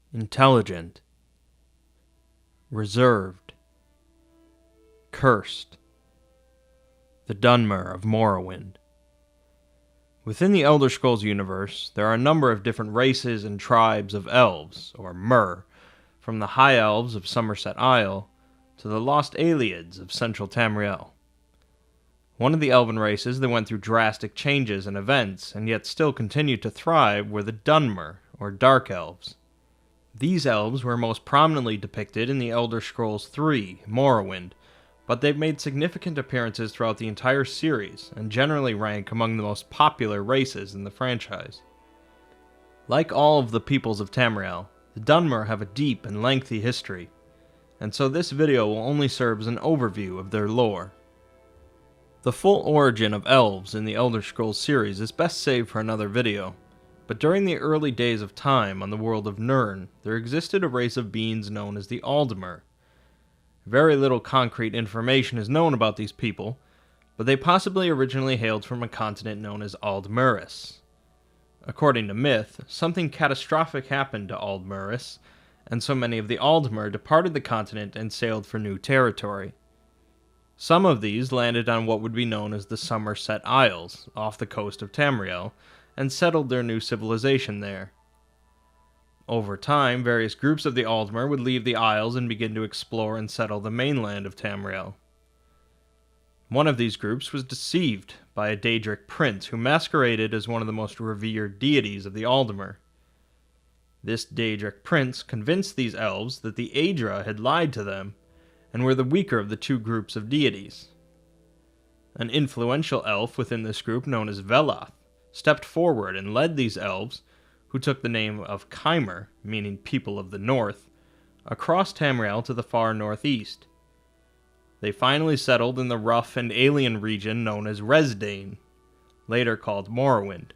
intelligent, reserved, cursed, the Dunmer of Morrowind. Within the Elder Scrolls universe, there are a number of different races and tribes of elves, or Mer, from the High Elves of Somerset Isle to the Lost Ayleids of Central Tamriel. One of the elven races that went through drastic changes and events, and yet still continued to thrive, were the Dunmer, or Dark Elves. These elves were most prominently depicted in the Elder Scrolls III, Morrowind, but they've made significant appearances throughout the entire series, and generally rank among the most popular races in the franchise. Like all of the peoples of Tamriel, the Dunmer have a deep and lengthy history, and so this video will only serve as an overview of their lore. The full origin of elves in the Elder Scrolls series is best saved for another video, but during the early days of time on the world of Nirn, there existed a race of beings known as the Aldmer. Very little concrete information is known about these people, but they possibly originally hailed from a continent known as Aldmeris. According to myth, something catastrophic happened to Aldmeris, and so many of the Aldmer departed the continent and sailed for new territory. Some of these landed on what would be known as the Somerset Isles, off the coast of Tamriel, and settled their new civilization there. Over time, various groups of the Aldmer would leave the Isles and begin to explore and settle the mainland of Tamriel. One of these groups was deceived by a Daedric prince who masqueraded as one of the most revered deities of the Aldmer. This Daedric prince convinced these elves that the Aedra had lied to them and were the weaker of the two groups of deities. An influential elf within this group, known as Veloth, stepped forward and led these elves, who took the name of Chimer, meaning people of the north, across Tamriel to the far northeast. They finally settled in the rough and alien region known as Resdain, later called Morrowind.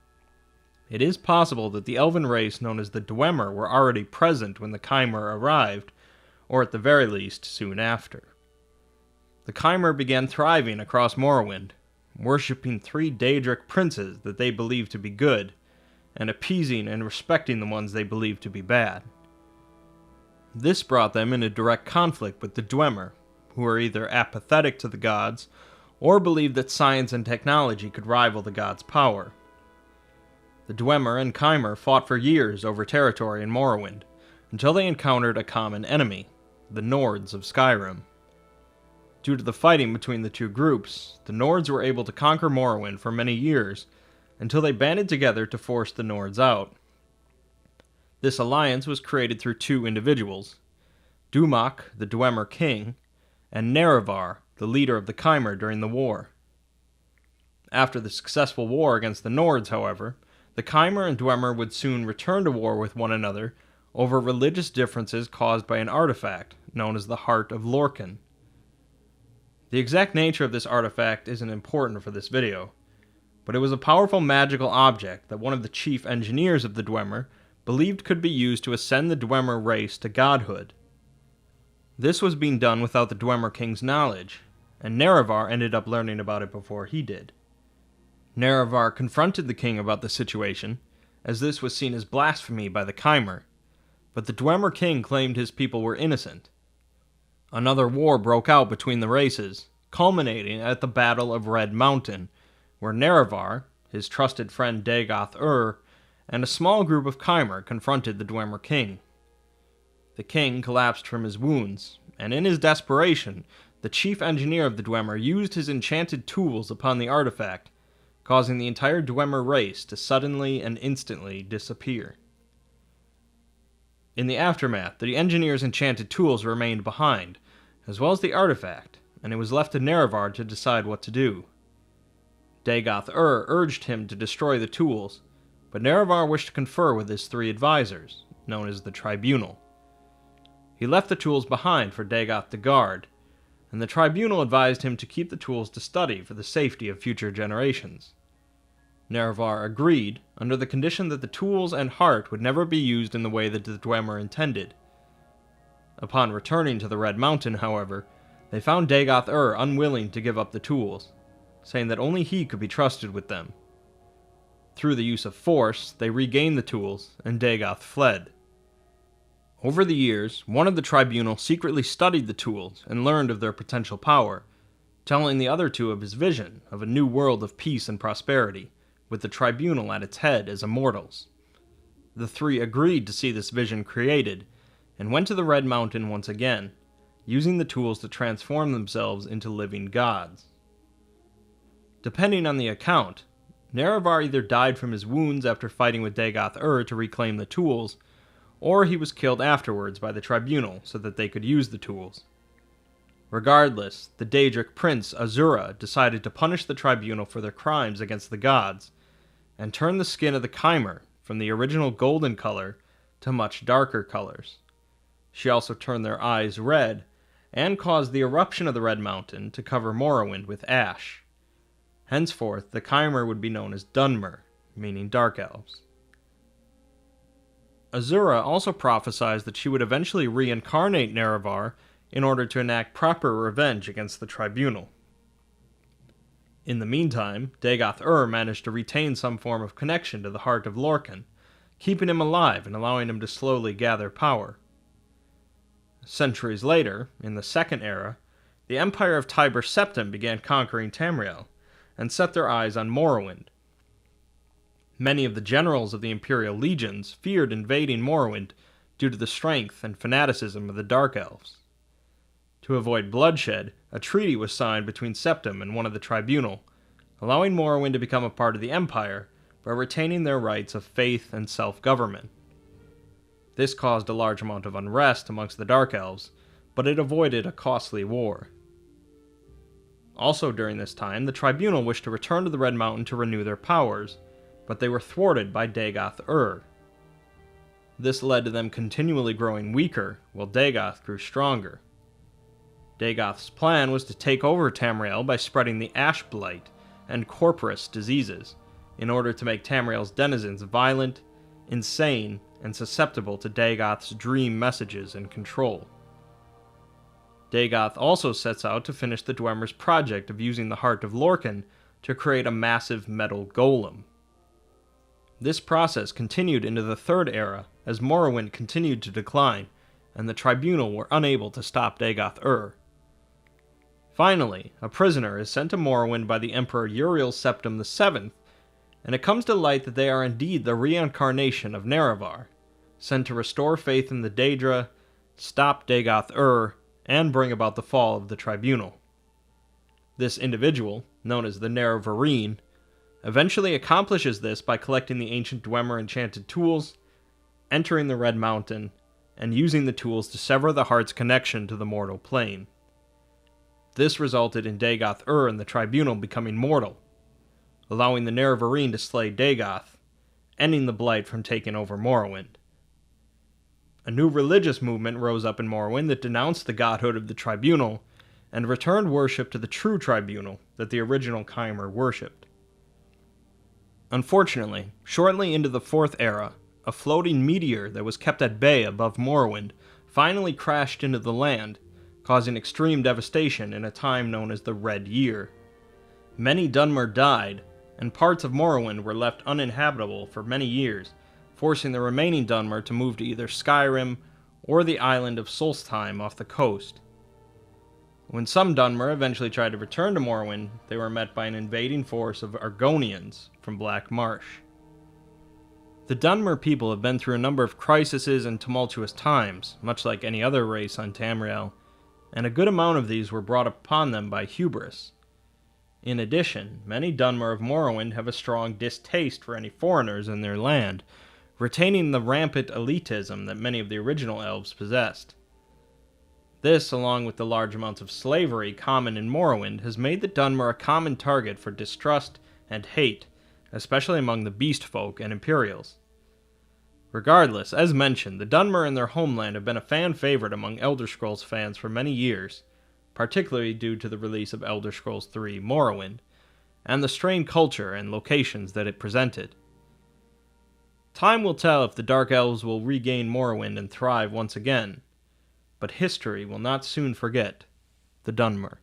It is possible that the elven race known as the Dwemer were already present when the Chimer arrived, or at the very least, soon after. The Chimer began thriving across Morrowind, worshipping three Daedric princes that they believed to be good, and appeasing and respecting the ones they believed to be bad. This brought them into direct conflict with the Dwemer, who were either apathetic to the gods, or believed that science and technology could rival the gods' power. The Dwemer and Chimer fought for years over territory in Morrowind, until they encountered a common enemy, the Nords of Skyrim. Due to the fighting between the two groups, the Nords were able to conquer Morrowind for many years, until they banded together to force the Nords out. This alliance was created through two individuals, Dumak, the Dwemer king, and Nerevar, the leader of the Chimer during the war. After the successful war against the Nords, however, the Chimer and Dwemer would soon return to war with one another over religious differences caused by an artifact known as the Heart of Lorkhan. The exact nature of this artifact isn't important for this video, but it was a powerful magical object that one of the chief engineers of the Dwemer believed could be used to ascend the Dwemer race to godhood. This was being done without the Dwemer king's knowledge, and Nerevar ended up learning about it before he did. Nerevar confronted the king about the situation, as this was seen as blasphemy by the Chimer, but the Dwemer king claimed his people were innocent. Another war broke out between the races, culminating at the Battle of Red Mountain, where Nerevar, his trusted friend Dagoth and a small group of Chimer confronted the Dwemer king. The king collapsed from his wounds, and in his desperation, the chief engineer of the Dwemer used his enchanted tools upon the artifact, causing the entire Dwemer race to suddenly and instantly disappear. In the aftermath, the engineer's enchanted tools remained behind, as well as the artifact, and it was left to Nerevar to decide what to do. Dagoth urged him to destroy the tools, but Nerevar wished to confer with his three advisors, known as the Tribunal. He left the tools behind for Dagoth to guard, and the Tribunal advised him to keep the tools to study for the safety of future generations. Nerevar agreed, under the condition that the tools and heart would never be used in the way that the Dwemer intended. Upon returning to the Red Mountain, however, they found Dagoth unwilling to give up the tools, saying that only he could be trusted with them. Through the use of force, they regained the tools, and Dagoth fled. Over the years, one of the tribunal secretly studied the tools and learned of their potential power, telling the other two of his vision of a new world of peace and prosperity, with the tribunal at its head as immortals. The three agreed to see this vision created, and went to the Red Mountain once again, using the tools to transform themselves into living gods. Depending on the account, Nerevar either died from his wounds after fighting with Dagoth-Ur to reclaim the tools, or he was killed afterwards by the tribunal so that they could use the tools. Regardless, the Daedric prince Azura decided to punish the tribunal for their crimes against the gods, and turn the skin of the Chimer from the original golden color to much darker colors. She also turned their eyes red, and caused the eruption of the Red Mountain to cover Morrowind with ash. Henceforth, the Chimer would be known as Dunmer, meaning Dark Elves. Azura also prophesied that she would eventually reincarnate Nerevar in order to enact proper revenge against the tribunal. In the meantime, Dagoth-Ur managed to retain some form of connection to the heart of Lorkhan, keeping him alive and allowing him to slowly gather power. Centuries later, in the Second Era, the Empire of Tiber Septim began conquering Tamriel, and set their eyes on Morrowind. Many of the generals of the Imperial legions feared invading Morrowind due to the strength and fanaticism of the Dark Elves. To avoid bloodshed, a treaty was signed between Septim and one of the tribunal, allowing Morrowind to become a part of the Empire by retaining their rights of faith and self-government. This caused a large amount of unrest amongst the Dark Elves, but it avoided a costly war. Also during this time, the tribunal wished to return to the Red Mountain to renew their powers, but they were thwarted by Dagoth-Ur. This led to them continually growing weaker, while Dagoth grew stronger. Dagoth's plan was to take over Tamriel by spreading the Ash Blight and Corporous diseases, in order to make Tamriel's denizens violent, insane, and susceptible to Dagoth's dream messages and control. Dagoth also sets out to finish the Dwemer's project of using the heart of Lorkhan to create a massive metal golem. This process continued into the Third Era as Morrowind continued to decline, and the Tribunal were unable to stop Dagoth-Ur. Finally, a prisoner is sent to Morrowind by the Emperor Uriel Septim VII, and it comes to light that they are indeed the reincarnation of Nerevar, sent to restore faith in the Daedra, stop Dagoth-Ur, and bring about the fall of the Tribunal. This individual, known as the Nerevarine, eventually accomplishes this by collecting the ancient Dwemer enchanted tools, entering the Red Mountain, and using the tools to sever the heart's connection to the mortal plane. This resulted in Dagoth-Ur and the Tribunal becoming mortal, allowing the Nerevarine to slay Dagoth, ending the Blight from taking over Morrowind. A new religious movement rose up in Morrowind that denounced the godhood of the Tribunal, and returned worship to the true Tribunal that the original Chimer worshipped. Unfortunately, shortly into the Fourth Era, a floating meteor that was kept at bay above Morrowind finally crashed into the land, causing extreme devastation in a time known as the Red Year. Many Dunmer died, and parts of Morrowind were left uninhabitable for many years, forcing the remaining Dunmer to move to either Skyrim or the island of Solstheim off the coast. When some Dunmer eventually tried to return to Morrowind, they were met by an invading force of Argonians from Black Marsh. The Dunmer people have been through a number of crises and tumultuous times, much like any other race on Tamriel, and a good amount of these were brought upon them by hubris. In addition, many Dunmer of Morrowind have a strong distaste for any foreigners in their land, retaining the rampant elitism that many of the original elves possessed. This, along with the large amounts of slavery common in Morrowind, has made the Dunmer a common target for distrust and hate, especially among the beast folk and Imperials. Regardless, as mentioned, the Dunmer in their homeland have been a fan favorite among Elder Scrolls fans for many years, particularly due to the release of Elder Scrolls III Morrowind, and the strange culture and locations that it presented. Time will tell if the Dark Elves will regain Morrowind and thrive once again, but history will not soon forget the Dunmer.